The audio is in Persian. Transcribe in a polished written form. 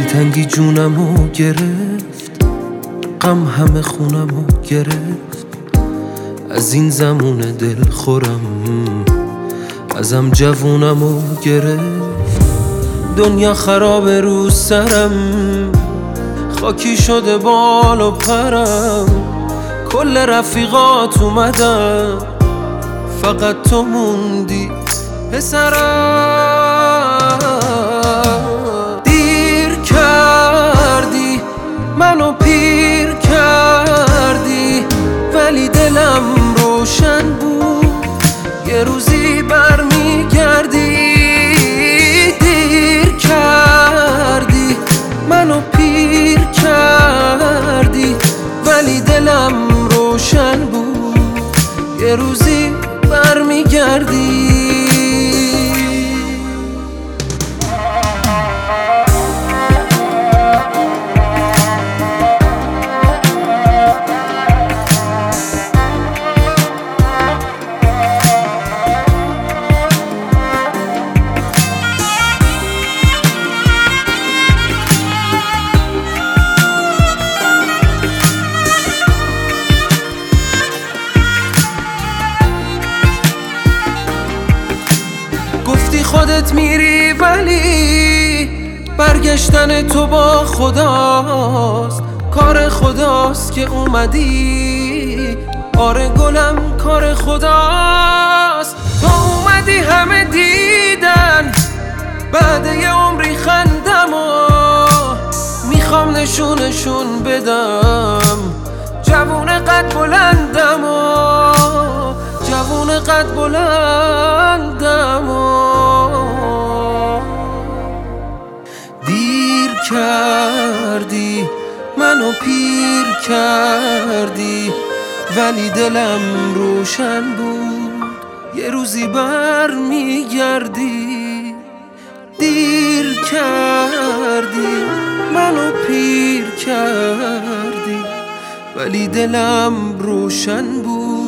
دلتنگی جونمو گرفت، غم همه خونمو گرفت. از این زمون دل خورم ازم جوونمو گرفت. دنیا خرابه رو سرم، خاکی شده بال و پرم. کل رفیقات اومدن، فقط تو موندی پسرم. دیر کردی منو پیر کردی، ولی دلم روشن بود یه روزی برمیگردی. دیر کردی منو پیر کردی، ولی دلم روشن بود یه روزی برمیگردی. گفتی خودت میری ولی برگشتن تو با خداست. کار خداست که اومدی، آره گلم کار خداست. تو اومدی همه دیدن بعد یه عمری خندمو، میخوام نشونشون بدم جوون قد بلندمو، جوون قد بلندمو. دیر کردی منو پیر کردی، ولی دلم روشن بود یه روزی برمیگردی. دیر کردی منو پیر کردی، ولی دلم روشن بود